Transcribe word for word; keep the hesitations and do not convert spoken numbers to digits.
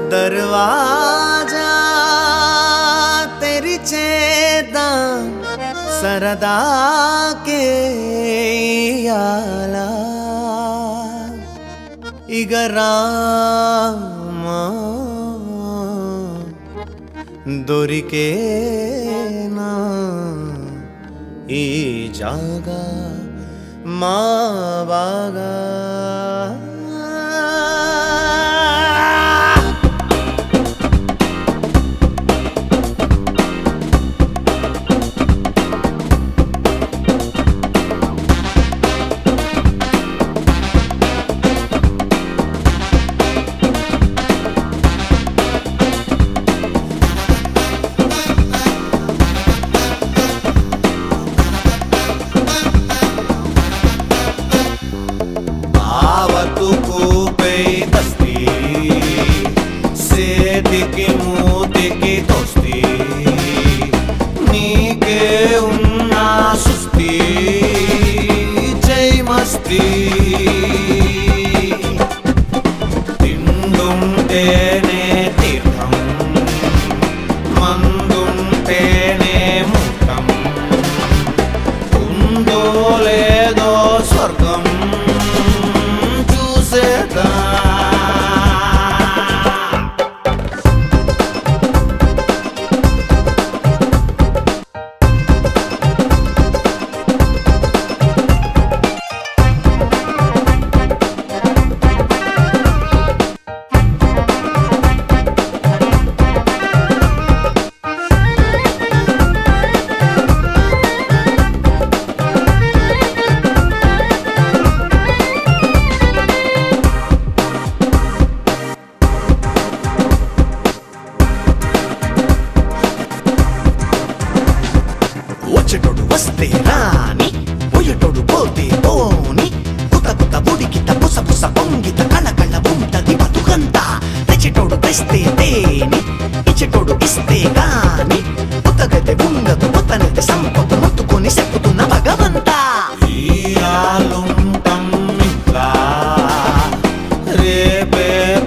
दरवाजा तेरी चेता सरदा के याला इगरामा దొరికేనా ఈ జాగా మా బాగా తిండుంటేనే తీర్థం మందుంటేనే ముక్తం ఉందో లేదో స్వర్గం చూసేదా వచ్చేటోడు వస్తే రాని పోయేటోడు పోతే పోని కుత కుత బుడికిత పుస పుస పొంగిత కళ్ళ కళ్ళ ఉంటది బతుకంతా తెచ్చేటోడు తెస్తే తేని ఇచ్చేటోడు ఇస్తే గాని ఉతగతే ఉండదు ఉతనైతే సంపద మొత్తుకొని చెప్పుతున్న భగవంతా ఇయాలుంటం ఇట్లా రేపే